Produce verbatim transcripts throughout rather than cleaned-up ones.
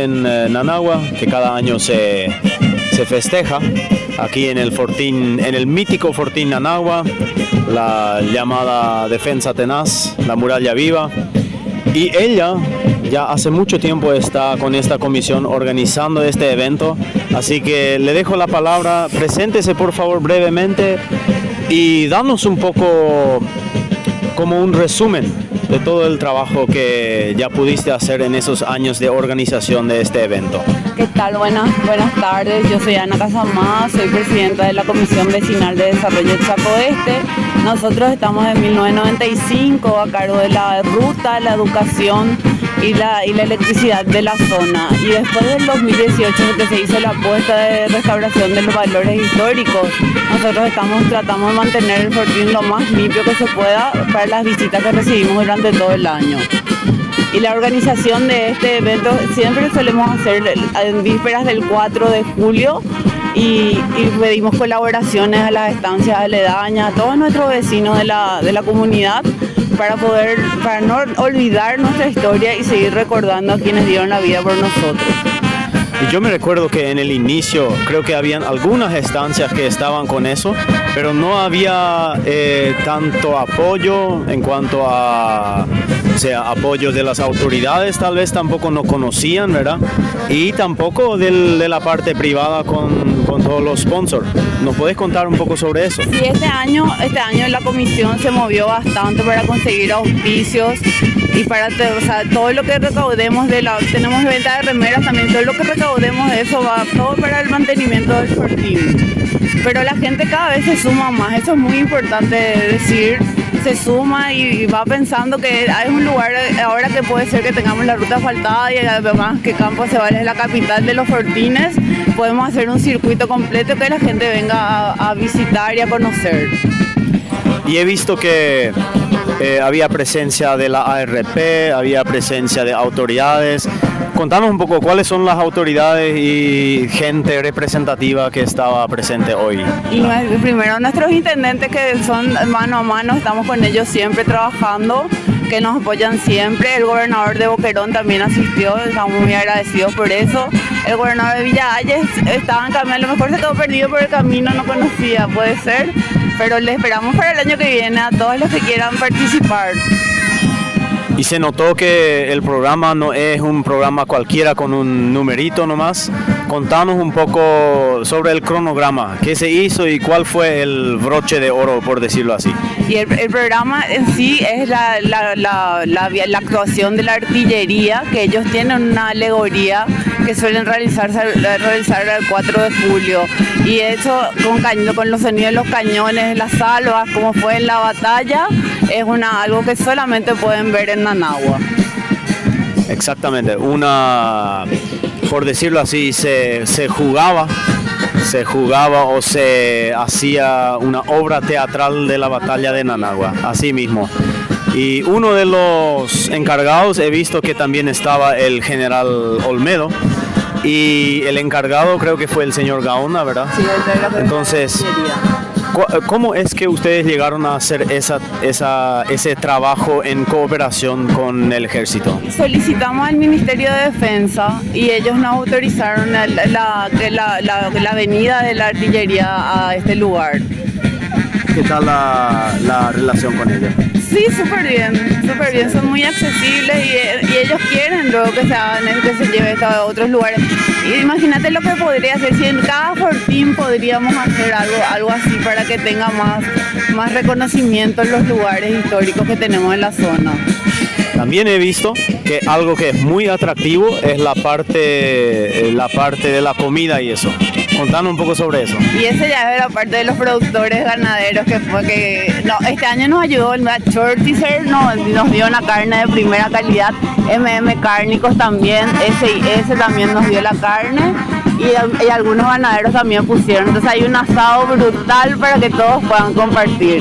en eh, Nanagua, que cada año se, se festeja aquí en el Fortín, en el mítico Fortín Nanagua, la llamada Defensa Tenaz, la Muralla Viva. Y ella ya hace mucho tiempo está con esta comisión organizando este evento, así que le dejo la palabra. Preséntese por favor brevemente y danos un poco como un resumen de todo el trabajo que ya pudiste hacer en esos años de organización de este evento. ¿Qué tal? Buenas, buenas tardes. Yo soy Ana Casamada, soy presidenta de la Comisión Vecinal de Desarrollo del Chaco Este. Nosotros estamos en mil novecientos noventa y cinco a cargo de la ruta, la educación y la, y la electricidad de la zona. Y después del dos mil dieciocho que se hizo la apuesta de restauración de los valores históricos, nosotros estamos tratamos de mantener el Fortín lo más limpio que se pueda para las visitas que recibimos durante todo el año. Y la organización de este evento siempre solemos hacer en vísperas del cuatro de julio y, y pedimos colaboraciones a las estancias aledañas, a todos nuestros vecinos de la, de la comunidad para poder, para no olvidar nuestra historia y seguir recordando a quienes dieron la vida por nosotros. Y yo me recuerdo que en el inicio creo que habían algunas estancias que estaban con eso, pero no había eh, tanto apoyo en cuanto a, o sea, apoyo de las autoridades, tal vez tampoco no conocían, ¿verdad? Y tampoco del, de la parte privada con, con todos los sponsors. ¿Nos podés contar un poco sobre eso? Sí, este año, este año la comisión se movió bastante para conseguir auspicios y para, o sea, todo lo que recaudemos de la, tenemos venta de remeras también, todo lo que recaudemos de eso va todo para el mantenimiento del Fortín. Pero la gente cada vez se suma más, eso es muy importante decir, se suma y va pensando que hay un lugar ahora que puede ser que tengamos la ruta asfaltada y además que Campo Ceballos es la capital de los Fortines, podemos hacer un circuito completo que la gente venga a, a visitar y a conocer. Y he visto que eh, había presencia de la A R P, había presencia de autoridades. Contanos un poco cuáles son las autoridades y gente representativa que estaba presente hoy. Y primero nuestros intendentes que son mano a mano, estamos con ellos siempre trabajando, que nos apoyan siempre. El gobernador de Boquerón también asistió, estamos muy agradecidos por eso. El gobernador de Villa Ayes estaba en camino, a lo mejor se quedó perdido por el camino, no conocía, puede ser, pero le esperamos para el año que viene a todos los que quieran participar. Y se notó que el programa no es un programa cualquiera con un numerito nomás. Contanos un poco sobre el cronograma, qué se hizo y cuál fue el broche de oro, por decirlo así. Y el, el programa en sí es la, la, la, la, la actuación de la artillería, que ellos tienen una alegoría que suelen realizarse, realizar el cuatro de julio. Y eso con, caño, con los sonidos de los cañones, las salvas, como fue en la batalla, es una, algo que solamente pueden ver en Nanagua. Exactamente, una, por decirlo así, se, se jugaba, se jugaba o se hacía una obra teatral de la batalla de Nanagua, así mismo. Y uno de los encargados, he visto que también estaba el general Olmedo, y el encargado creo que fue el señor Gaona, ¿verdad? Sí, el de la Entonces, ¿cómo es que ustedes llegaron a hacer esa, esa, ese trabajo en cooperación con el ejército? Solicitamos al Ministerio de Defensa y ellos nos autorizaron la, la, la, la, la venida de la artillería a este lugar. ¿Qué tal la, la relación con ellos? Sí, súper bien, súper bien, son muy accesibles y, y ellos quieren luego que se hagan, que se lleve esto a otros lugares. Y imagínate lo que podría hacer, si en cada Fortín podríamos hacer algo, algo así para que tenga más, más reconocimiento en los lugares históricos que tenemos en la zona. También he visto que algo que es muy atractivo es la parte, la parte de la comida y eso. Contanos un poco sobre eso. Y ese ya es la parte de los productores ganaderos que fue que no, este año nos ayudó el Shortizer, no, nos dio una carne de primera calidad, M M Cárnicos también, ese, ese también nos dio la carne y, y algunos ganaderos también pusieron. Entonces hay un asado brutal para que todos puedan compartir.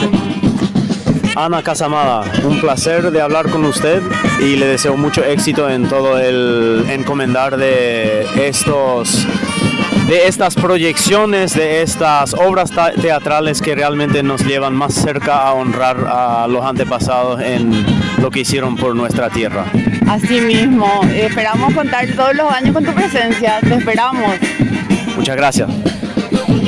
Ana Casamada, un placer de hablar con usted y le deseo mucho éxito en todo el encomendar de estos de estas proyecciones, de estas obras teatrales que realmente nos llevan más cerca a honrar a los antepasados en lo que hicieron por nuestra tierra. Así mismo, esperamos contar todos los años con tu presencia, te esperamos. Muchas gracias.